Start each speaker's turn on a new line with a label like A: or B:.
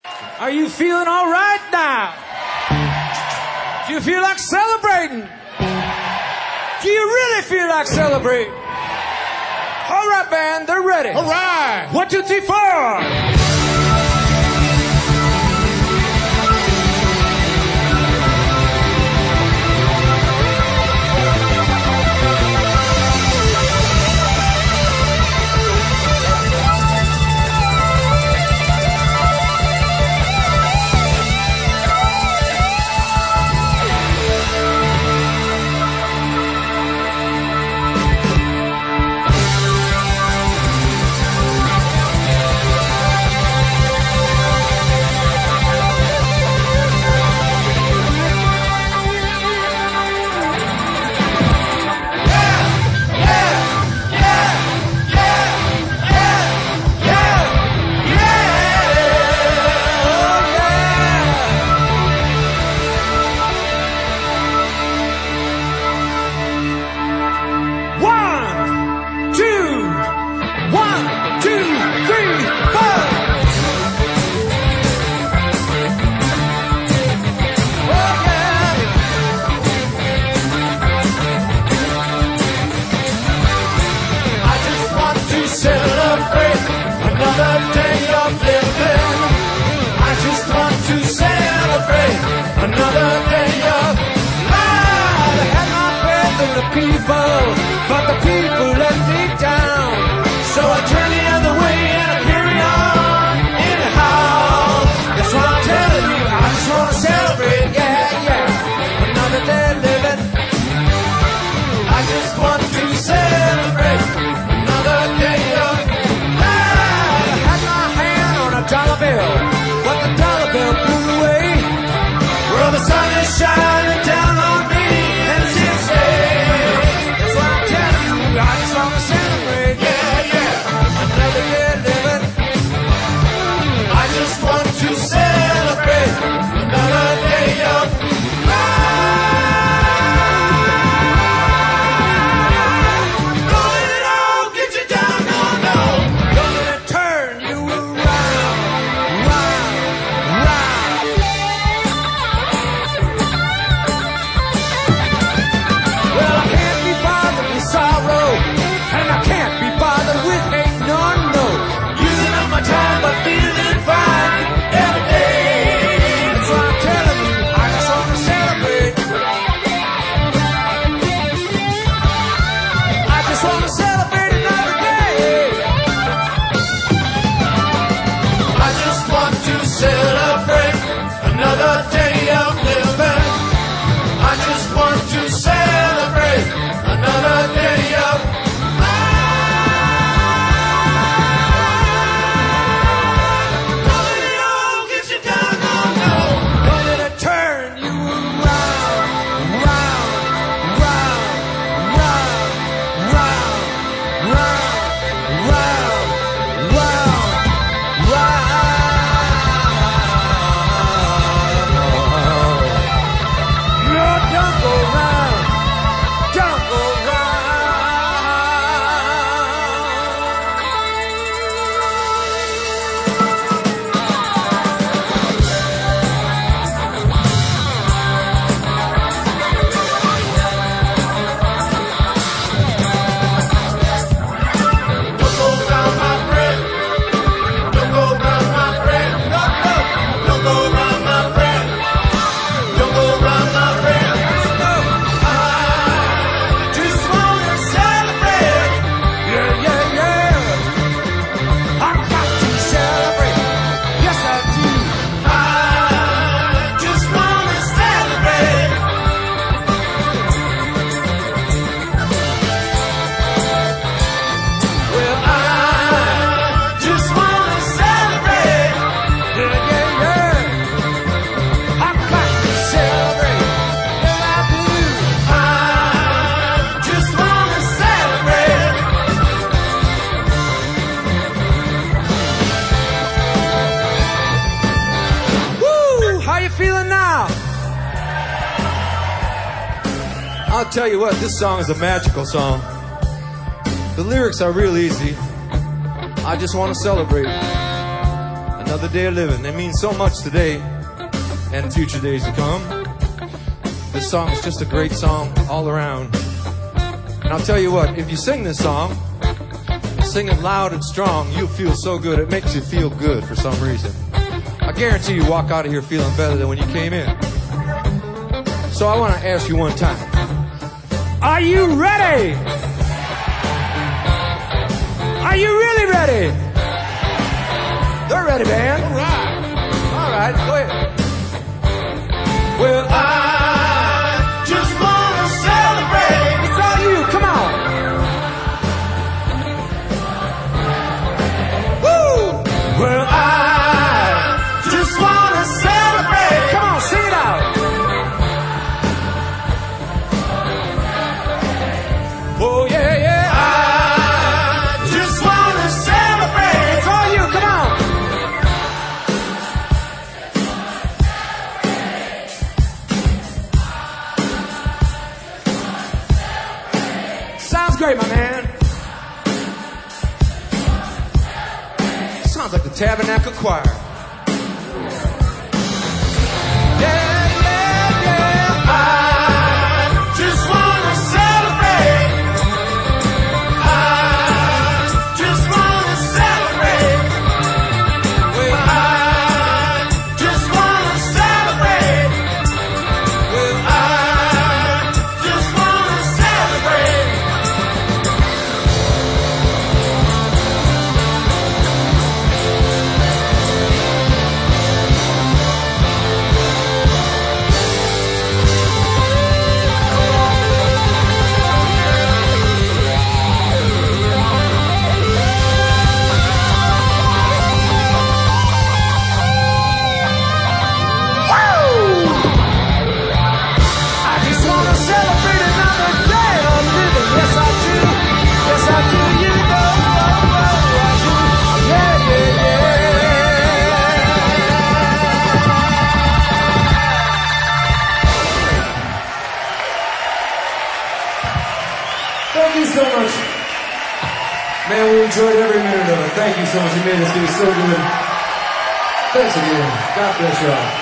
A: Are you feeling all right now? Do you feel like celebrating? Do you really feel like celebrating? All right, band, they're ready.
B: All right.
A: 1, 2, 3, 4. But the people let me down. So I turn the other way and I carry on anyhow. That's what I'm telling you. I just want to celebrate, yeah, yeah. Another day living. I just want to celebrate another day of life. I had my hand on a dollar bill, but the dollar bill blew away. Well, the sun is shining down on me and it's insane. I just want to celebrate, yeah, yeah, another day living. I just want to celebrate another day of life. Don't let it all get you down, no, no. Don't let it turn you around, round, round. Well, I can't be bothered with sorrow. And I can't be bothered with hate, no, no. Using up my time but feeling fine every day. That's what I'm telling you, I just want to celebrate. I just want to celebrate another day. I just want to celebrate another day of living. I just want to celebrate another day of I'll tell you what, this song is a magical song. The lyrics are real easy. I just want to celebrate another day of living. They mean so much today and future days to come. This song is just a great song all around. And I'll tell you what, if you sing this song, sing it loud and strong, you'll feel so good. It makes you feel good for some reason. I guarantee you walk out of here feeling better than when you came in. So I want to ask you one time. Are you ready? Are you really ready? They're ready, band. All right. All right, go ahead. Well, I just want to celebrate. It's all you. Come on. Woo! Well, I just want to celebrate. Come on, sing it out. Oh, yeah, yeah. Great, my man. Sounds like the Tabernacle Choir. Yeah, yeah, yeah. I just want to celebrate. I just want to celebrate. Well, I just want to celebrate. Well, I just want to celebrate. Thank you so much. Man, we enjoyed every minute of it. Thank you so much. You made us feel so good. Thanks again. God bless y'all.